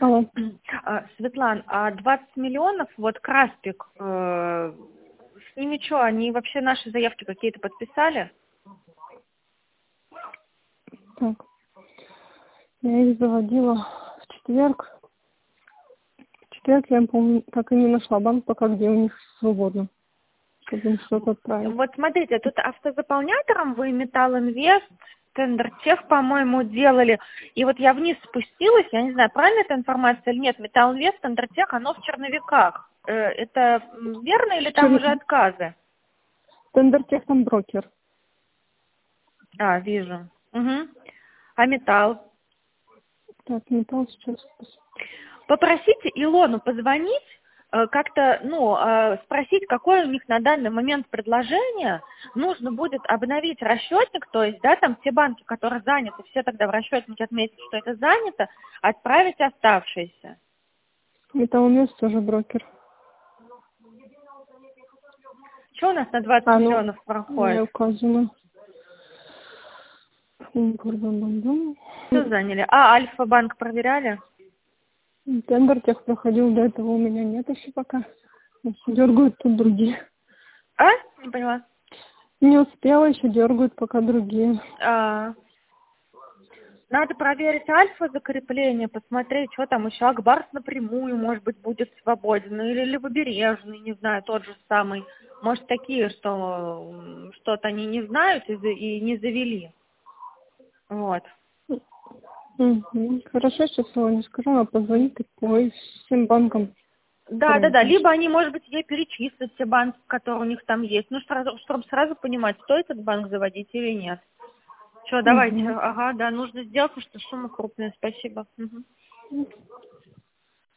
Алло. Светлан, а 20 миллионов, вот Краспик, с ними что, они вообще наши заявки какие-то подписали? Так. Я их заводила в четверг. В четверг я, помню, так и не нашла банк, пока где у них свободно, чтобы им что-то отправить. Вот смотрите, тут автозаполнятором вы Металлинвест, Тендертех, по-моему, делали. И вот я вниз спустилась, я не знаю, правильно эта информация или нет. Металлинвест, Тендертех, оно в черновиках. Это верно или там уже отказы? Тендертех там брокер. А, вижу. Угу. А металл? Так, металл сейчас. Попросите Илону позвонить, как-то, спросить, какое у них на данный момент предложение. Нужно будет обновить расчетник, то есть, да, там все банки, которые заняты, все тогда в расчетнике отметят, что это занято, отправить оставшиеся. Металлинвест тоже брокер. Что у нас на 20 миллионов проходит? Не указано. Что заняли? А, Альфа-банк проверяли? Тендертех проходил, до этого у меня нет еще пока. Дергают тут другие. А? Не поняла. Не успела, еще дергают пока другие. Надо проверить Альфа закрепление, посмотреть, что там еще. Акбарс напрямую, может быть, будет свободен. Или Левобережный, не знаю, тот же самый. Может, такие, что что-то они не знают и не завели. Вот. Хорошо, сейчас сегодня скажу, она позвонит и по всем банкам. Да. Либо они, может быть, ей перечислят все банки, которые у них там есть. Ну, чтобы сразу понимать, стоит этот банк заводить или нет. Что, давайте. Ага, да, нужно сделать, потому что сумма крупная. Спасибо. Угу.